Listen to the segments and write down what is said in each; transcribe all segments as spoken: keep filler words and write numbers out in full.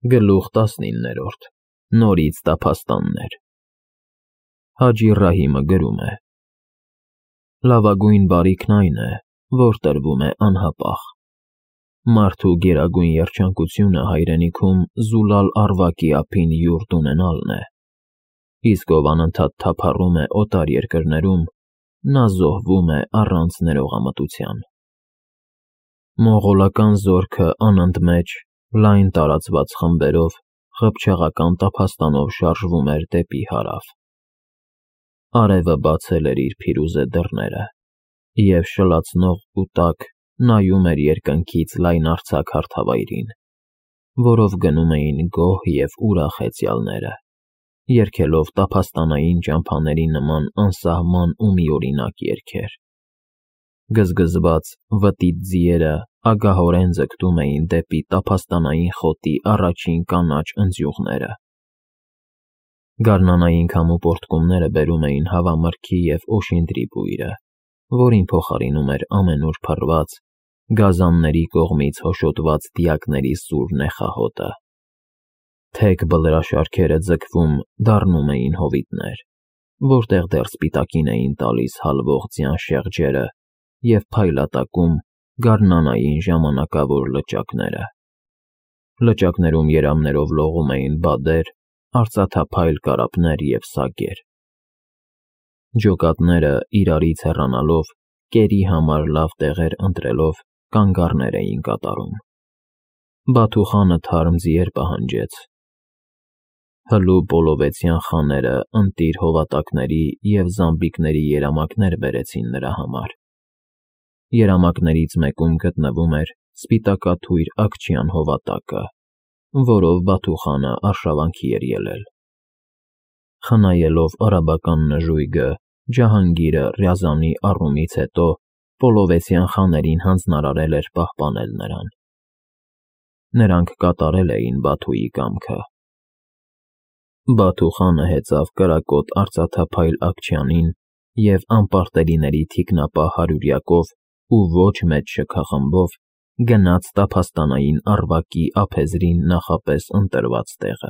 Գլուխ տասնիններորդ Նորից տափաստաններ Հաջի Ռահիմը գրում է. Լավագույն բարիքն այն է, որ տրվում է անհապաղ։ Մարդու գերագույն երջանկությունը հայրենիքում զուլալ առվակի ափին յուրտ ունենալն է, իսկ ով անընդհատ թափառում է օտար երկրներում, նա զոհվում է առանց ներողամտության։ Մողոլական զորքը անընդմեջ լայն տարածված խմբերով, ղփչաղական տափաստանով շարժվում էր դեպի հարավ։ Արևը բացել էր իր փիրուզե դռները, և շլացնող ու տաք նայում էր երկնքից լայնարձակ հարթավայրին, որով գնում էին գոհ և ուրախ հեծյալները, երգելով տափաստանային ճամփաների նման անսահման ու միօրինակ երգեր։ Գզգզված, վտիտ ձիերը ագահորեն ձգտում էին դեպի տափաստանային խոտի առաջին կանաչ ընձյուղները։ Գարնանային քամու պոռթկումները բերում էին հավամրգի և օշինդրի բույրը, որին փոխարինում էր ամենուր փռված, գազանների կողմից հոշոտված դիակների սուր նեխահոտը։ Թեք բլրաշարքերը ձգվում դառնում էին հովիտներ, որտեղ դեռ սպիտակին էին տալիս հալվող ձյան շեղջերը և փայլատակում գարնանային ժամանակավոր լճակները։ Լճակներում երամներով լողում էին բադեր, արծաթափայլ կարապներ և սագեր։ Ջոկատները, իրարից հեռանալով, կերի համար լավ տեղեր ընտրելով, կանգառներ էին կատարում։ Բաթուխանը թարմ ձիեր պահանջեց։ Հլու պոլովեցյան խաները ընտիր հովատակների և զամբիկների երամակներ բերեցին նրա համար։ Երամակներից մեկում գտնվում էր սպիտակաթույր աքչյան հովատակը, որով Բաթուխանը արշավանքի էր ելել։ Խնայելով արաբական նժույգը, Ջահանգիրը Ռյազանի առումից հետո պոլովեցյան խաներին հանձնարարել էր պահպանել նրան։ Նրանք կատարել էին Բաթուի կամքը։ Բաթուխանը հեծավ կրակոտ արծաթափայլ աքչյանին և անպարտելիների թիկնապահ հարյուրյակով ու ոչ մեծ շքախմբով գնաց տափաստանային առվակի ափեզրին նախապես ընտրված տեղը։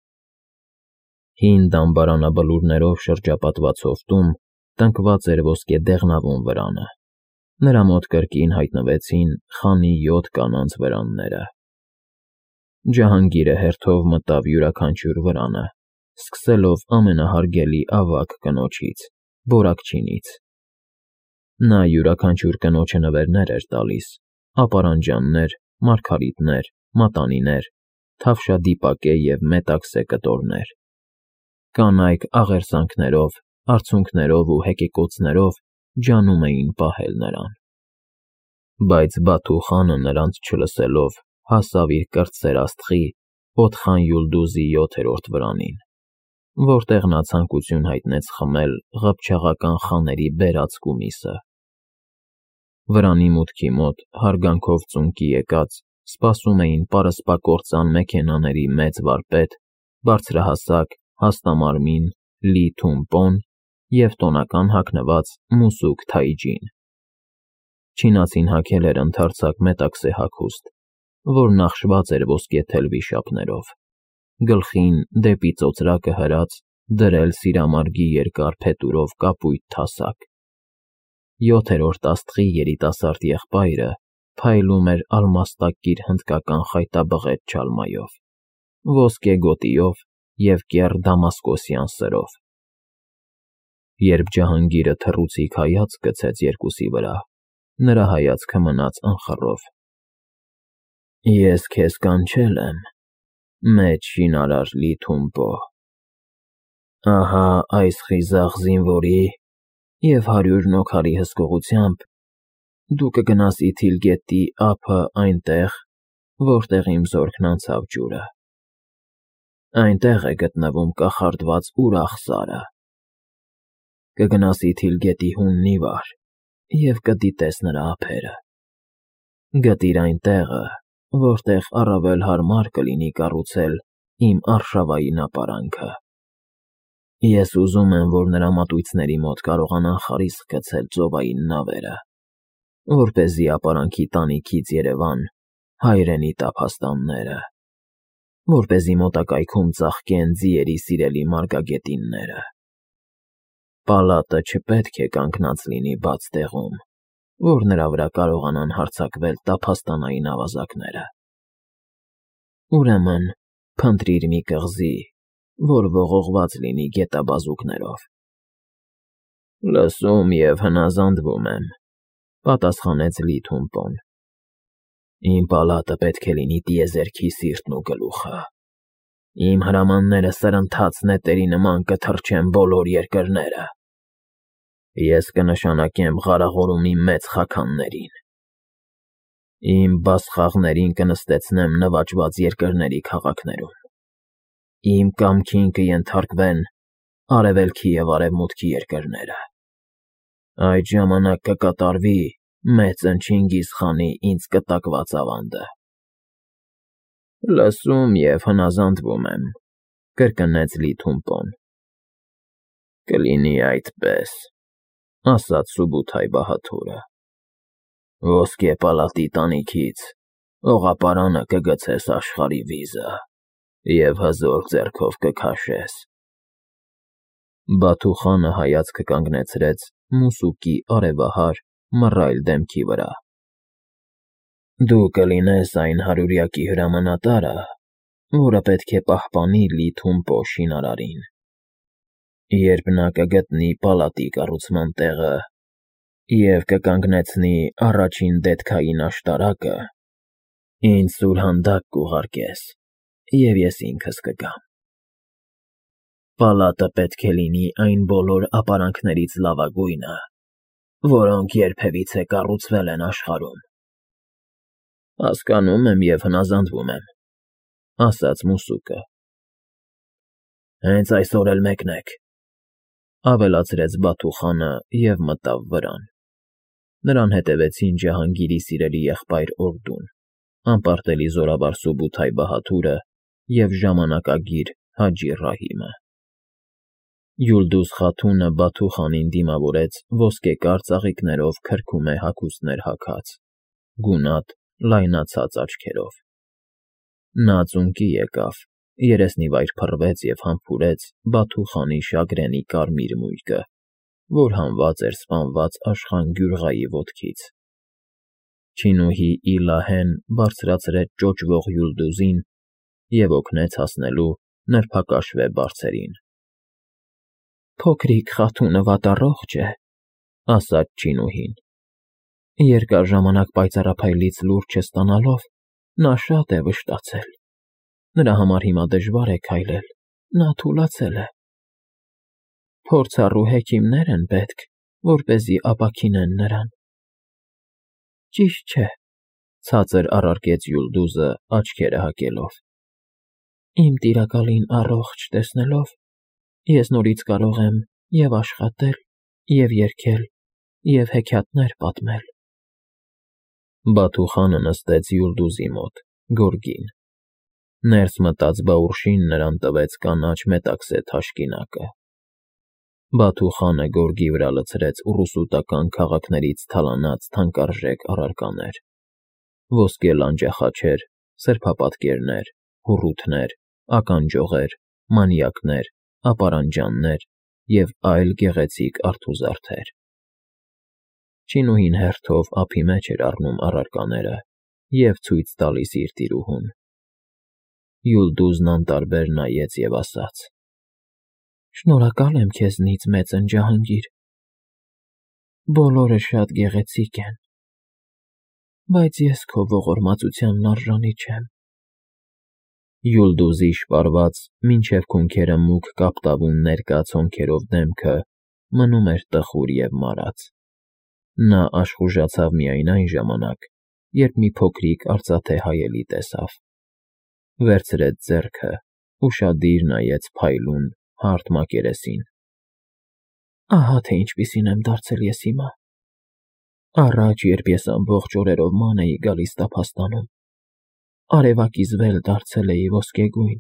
Հին դամբարանաբլուրներով շրջապատված հովտում տնկված էր ոսկե դեղնավուն վրանը։ Նրա մոտ կրկին հայտնվեցին խանի յոթ կանանց վրանները։ Ջահանգիրը հերթով մտավ յուրաքանչյուր վրանը, սկսելով ամենահարգելի ավագ կնոջից՝ Բորակչինից։ Նա յուրաքանչյուր կնոջը նվերներ էր տալիս, ապարանջաններ, մարգարիտներ, մատանիներ, թավշադիպակե և մետաքսե կտորներ։ Կանայք աղերսանքներով, արցունքներով ու հեկեկոցներով ջանում էին պահել նրան։ Բայց Բաթու խանը նրանց չլսելով հասավ իր կրտսեր աստղի՝ Օդխան Յուլդուզի յոթերորդ վրանին, որտեղ նա ցանկություն հայտնեց խմել ղփչաղական խաների բերած կումիսը։ Վրանի մուտքի մոտ, հարգանքով ծունկի եկած, սպասում էին պարսպակործան մեքենաների մեծ վարպետ, բարձրահասակ, հաստամարմին Լի Թումպոն և տոնական հագնված Մուսուկ Թայջին։ Չինացին հագել էր ընդարձակ մետաքսե հագուստ, որ նախշված էր ոսկե թելվի շապներով, գլխին դեպի ծոծրակը հրած դրել սիրամարգի երկար փետուրով կապույտ թասակ։ Յոթերորդ աստղի երիտասարդ եղբայրը փայլում էր ալմաստակիր հնդկական խայտաբղետ չալմայով, ոսկե գոտիով և կեռ դամասկոսյան սրով։ Երբ Ջահանգիրը թռուցիկ հայացք գցեց երկուսի վրա, նրա հայացքը մնաց անխռով։ Ես քեզ կանչել եմ, մեծ շինարար Լի Թումպո։ Ահա այս խիզախ զինվորի և հարյուր նոքարի հսկողությամբ դու կգնաս Իթիլ գետի ափը այնտեղ, որտեղ իմ զորքն անցավ ջուրը։ Այնտեղ է գտնվում կախարդված ուրախ սարը։ Կգնաս Իթիլ գետի հունն ի վար և կդիտես նրա ափերը։ Գտիր այն տեղը, որտեղ առավել հարմար կլինի կառուցել իմ արշավային ապարանքը։ Ես ուզում եմ, որ նրա մատույցների մոտ կարողանան խարիսկ գցել ծովային նավերը, որպեսզի ապարանքի տանիքից երևան հայրենի տափաստանները։ որպեսզի մոտակայքում ծաղկեն ձիերի սիրելի մարգագետինները։ Պալատը չպետք է կանգնած լինի բաց տեղում, որ նրա վրա կարողանան հարձակվել տափաստանային ավազակները։ Ուրեմն, փնտրիր մի կղզի, որ ողողված լինի գետաբազուկներով։ Լսում և հնազանդվում եմ, պատասխանեց Լի Թումպոն։ Իմ պալատը պետք է լինի տիեզերքի սիրտն ու գլուխը։ Իմ հրամանները սրընթաց նետերի նման կթռչեն բոլոր երկրները։ Ես կնշանակեմ ղարաղորումի մեծ խաքաններին։ Իմ բասխաղներին կնստեցնեմ նվաճված երկրների քաղաքներում։ Իմ կամքին կենթարկվեն արևելքի և արևմուտքի երկրները։ Այդ ժամանակ կկատարվի մեծն Չինգիզ խանի ինձ կտակված ավանդը։ Լսում և հնազանդվում եմ, կրկնեց Լի Թումպոն։ Կլինի այդպես, ասաց Սուբութայ Բահադուրը։ Ոսկե պալատի տանիքից օղապարանը կգցես աշխարհի վիզը և հզոր ձեռքով կքաշես։ Բաթու խանը հայացքը կանգնեցրեց մուսուկի արևահար մռայլ դեմքի վրա։ Դու կլինես այն հարյուրյակի հրամանատարը, որը պետք է պահպանի Լի Թումպո շինարարին։ Երբ նա կգտնի պալատի կառուցման տեղը և կկանգնեցնի առաջին դետքային աշտարակը, ինձ սուրհանդակ կուղարկես, և ես ինքս կգամ։ Պալատը պետք է լինի այն բոլոր ապարանքներից լավագույնը, որոնք երբևիցե կառուցվել են աշխարհում։ Հասկանում եմ և հնազանդվում եմ, ասաց մուսուկը։ Հենց այսօր էլ մեկնեք, ավելացրեց Բաթու խանը և մտավ վրան։ Նրան հետևեցին Ջահանգիրի սիրելի եղբայր Օրդուն, անպարտելի զորավար Սուբութայ Բահադուրը և ժամանակագիր Հաջի Ռահիմը։ Յուլդուզ Խաթունը Բաթու խանին դիմավորեց ոսկեկար ծաղիկներով քրքումե հագուստներ հագած, գունատ, լայնացած աչքերով։ Նա ծունկի եկավ, երեսնիվայր փռվեց և համբուրեց Բաթու խանի շագրենի կարմիր մույկը, որ հանված էր սպանված աշխան գյուղայի ոտքից։ Չինուհի Իլահեն բարձրացրեց ճոճվող Յուլդուզին և օգնեց հասնելու նրբակաշվե բարձերին։ Փոքրիկ Խաթունը վատառողջ է, ասաց չինուհին։ Երկար ժամանակ պայծառափայլից լուր չստանալով, նա շատ է վշտացել։ Նրա համար հիմա դժվար է քայլել, նա թուլացել է։ Փորձառու հեքիմներ են պետք, որպեսզի ապաքինեն նրան։ Ճիշտ չէ, ցածր առարկեց Յուլդուզը, աչքերը հակելով։ Իմ տիրակալին առողջ տեսնելով, ես նորից կարող եմ և աշխատել, և երգել, և հեքիաթներ պատմել։ Բաթու խանը նստեց Յուլդուզի մոտ, գորգին։ Ներս մտած բաուռշին նրան տվեց կանաչ մետաքսե թաշկինակը։ Բաթու խանը գորգի վրա լցրեց ուռուսուտական քաղաքներից թալանած թանկարժեք առարկաներ՝ ոսկե լանջախաչեր, սրբապատկերներ, հուռութներ, ականջողեր, մանյակներ, ապարանջաններ և այլ գեղեցիկ արթուզարդեր։ Չինուհին հերթով ափի մեջ էր առնում առարկաները և ցույց տալիս իր տիրուհուն։ Յուլդուզն անտարբեր նայեց և ասաց. Շնորհակալ եմ քեզնից, մեծն Ջահանգիր։ Բոլորը շատ գեղեցիկ են, բայց ես քո ողորմածությանն արժանի չեմ։ Յուլդուզի շպարված, մինչև քունքերը մուգ կապտավուն ներկա ցոնքերով դեմքը մնում էր տխուր և մարած։ Նա աշխուժացավ միայն այն ժամանակ, երբ մի փոքրիկ արծաթե հայելի տեսավ։ Վերցրեց ձեռքը, ուշադիր նայեց փայլուն, հարթ մակերեսին։ Ահա թե ինչպիսին եմ դարձել ես հիմա։ Առաջ, երբ ես ամբողջ օրերով ման էի գալիս տափաստանում, արևակից վեր դարձել էի ոսկեգույն։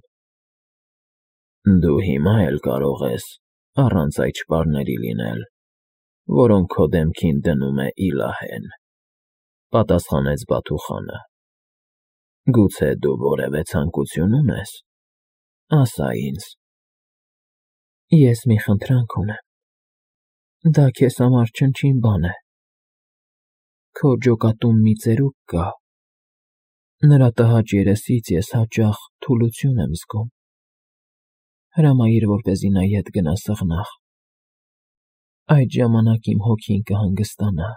Դու հիմա էլ կարող ես առանց այդ շպարների լինել, որոնք քո դեմքին դնում է Իլահեն, պատասխանեց Բաթու խանը։ Գուցե դու որևէ ցանկություն ունես։ ասա ինձ։ Ես մի խնդրանք ունեմ։ Դա քեզ համար չնչին բան է։ Քո ջոկատում մի ծերուկ կա։ Նրա տհաճ երեսից ես հաճախ թուլություն եմ զգում։ Հրամայիր, որպեսզի նա ետ գնա սեղնաղ։ Այդ ժամանակ իմ հոգին կհանգստանա։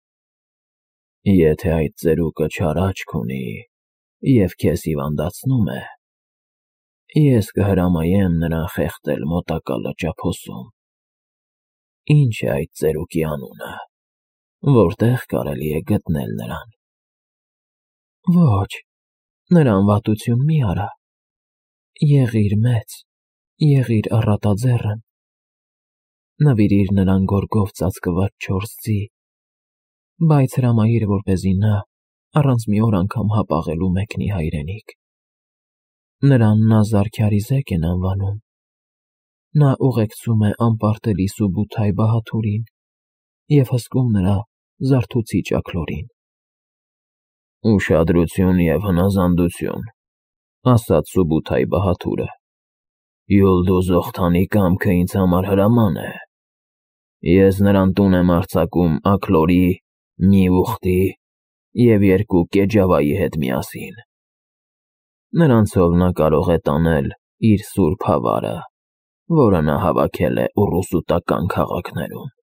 Եթե այդ ծերուկը չար աչք ունի և քեզ հիվանդացնում է, ես կհրամայեմ նրան խեղդել մոտակա լճափոսում։ Ինչ է այդ ծերուկի անունը, որտեղ կարելի է գտնել նրան։ Ոչ, նրան վատություն մի արա։ Եղիր մեծ, եղիր առատաձեռն։ Նվիրիր նրան գորգով ծածկված չորս ձի, բայց հրամայիր, որպեսզի նա առանց մի օր անգամ հապաղելու մեկնի հայրենիք։ Նրան Նազար Քյարիզեկ են անվանում։ Նա ուղեկցում է անպարտելի Սուբութայ Բահաթուրին և հսկում նրա զարթուցիչ աքլորին։ Ուշադրություն և հնազանդություն, ասաց Սուբութայ Բահաթուրը։ Յուլդուզոխթանի կամքը ինձ համար հրաման է։ Ես նրան տուն եմ արձակում աքլորի, մի ուղտի և երկու կեջավայի հետ միասին։ Նրանցով նա կարող է տանել իր սուրբ հավարը, որը նա հավաքել է ուռուսուտական քաղաքներում։